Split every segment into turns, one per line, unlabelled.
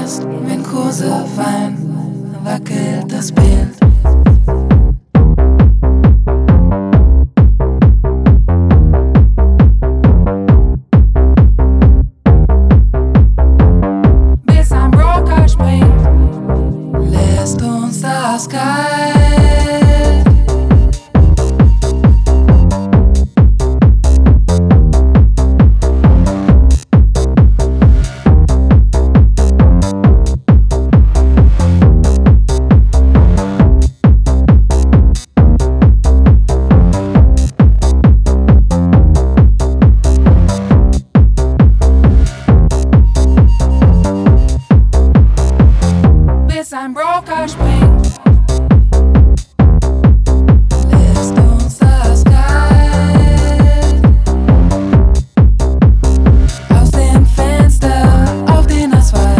Erst wenn Kurse fallen, wackelt das Bild. Bis ein Broker springt, lässt uns das kalt. Ein Broker springt, lässt uns das kalt. Aus dem Fenster auf den Asphalt.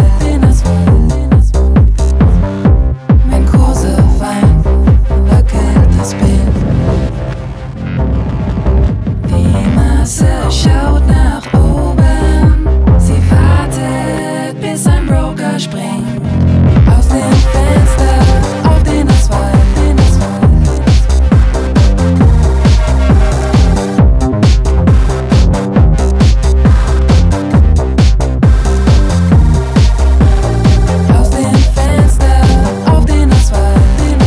Wenn Kurse fallen, wackelt das Bild. Die Masse schaut nach oben, sie wartet, bis ein Broker springt. Aus dem Fenster auf den Asphalt. Aus dem Fenster auf den Asphalt.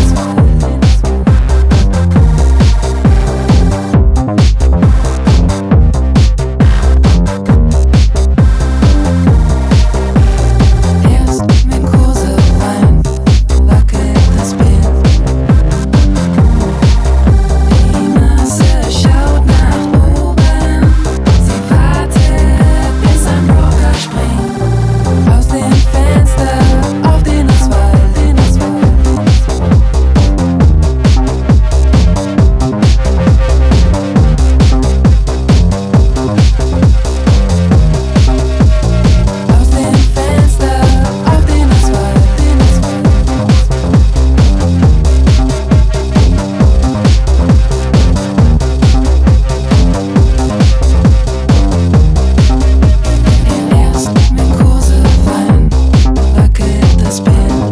Erst wenn Kurse wackelt das Bild. Die Masse schaut nach oben, sie wartet, bis ein Broker springt. Aus dem Fenster auf den Asphalt. Aus dem Fenster auf den Asphalt. Erst wenn Kurse fallen, wackelt das Bild.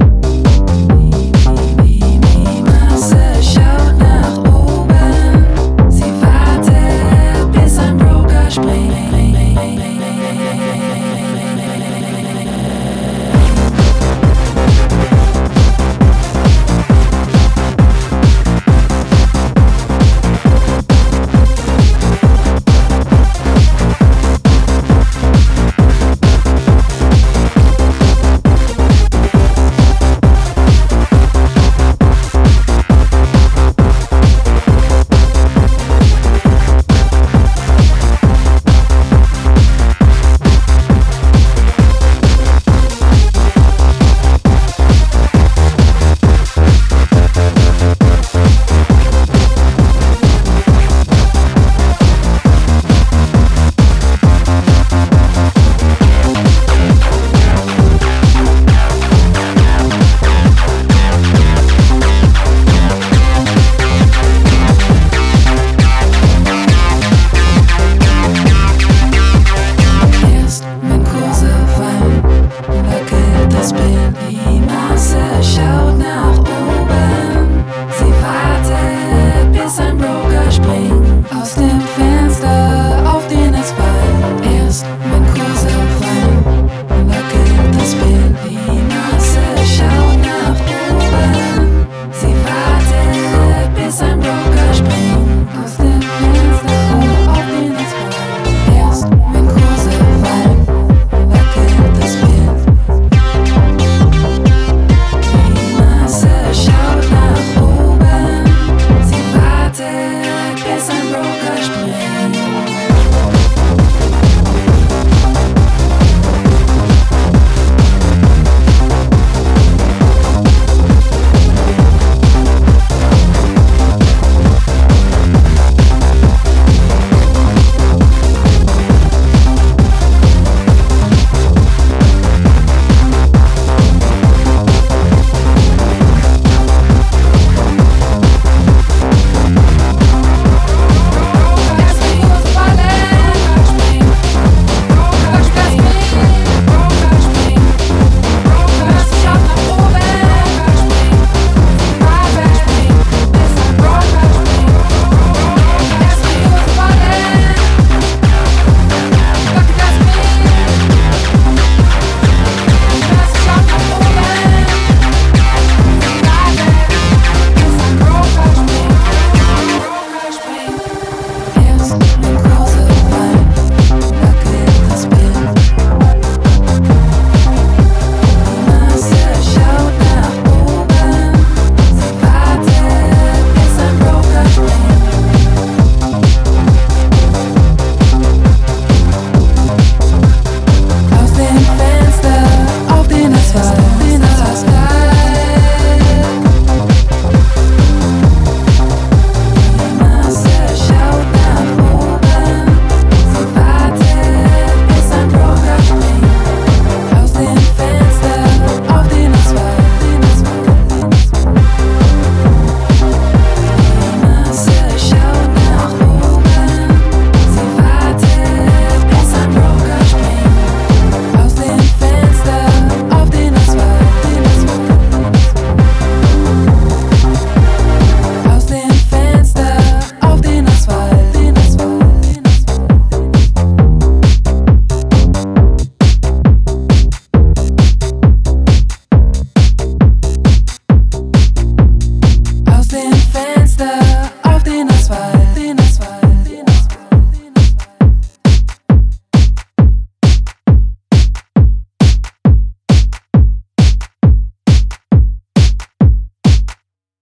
Die Masse schaut nach oben, sie wartet, bis ein Broker springt. Erst wenn Kurse fallen, wackelt das Bild.